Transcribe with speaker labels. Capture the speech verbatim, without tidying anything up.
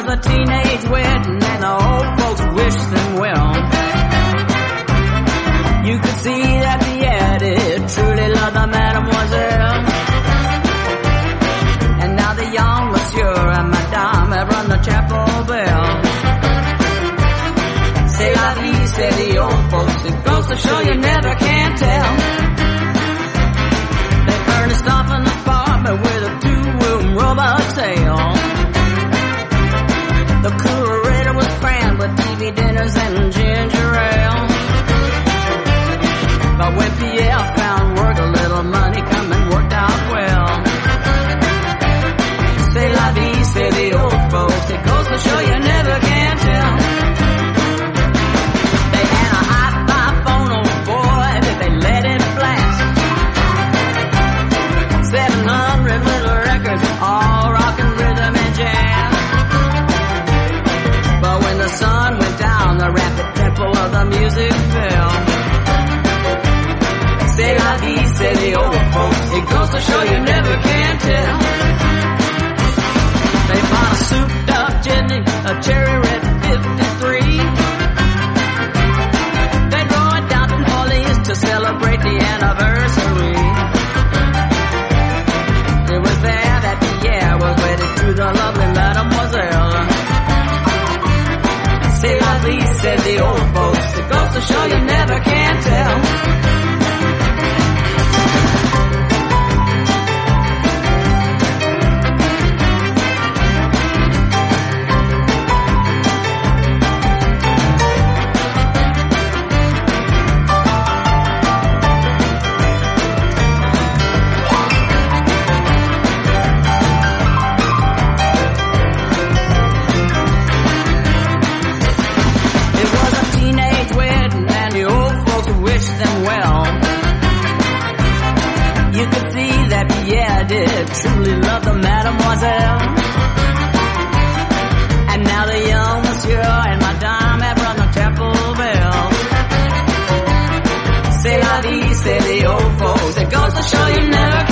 Speaker 1: a teenage wedding and the old folks wished them well. You could see that the heir did truly love the mademoiselle. And now the young monsieur and madame have rung the chapel bell. C'est la vie, say the old folks, it goes to show you never can tell. They furnished off an apartment with a two-room robot sale. The coolerator was crammed with T V dinners and ginger ale. But when Pierre found work, a little money coming worked out well. C'est la vie, say the old folks, it goes to show you never can tell. They had a high-five phone, oh boy, did they let it blast. Seven hundred little records, all rockin' rhythm and jazz. But when the sun went down, the rapid tempo of the music fell. C'est la vie, say the old folks, it goes to show you never can tell. They bought a souped-up Jenny, a cherry red fifty-three. They drove it down to New Orleans to celebrate the anniversary. It was there that Pierre was wedded to the lovely mademoiselle. C'est la vie, said the old folks, it goes to show you never can tell. Truly love the mademoiselle. And now the young monsieur and madame have rung the chapel bell. C'est la vie, say the old folks, it goes to show you never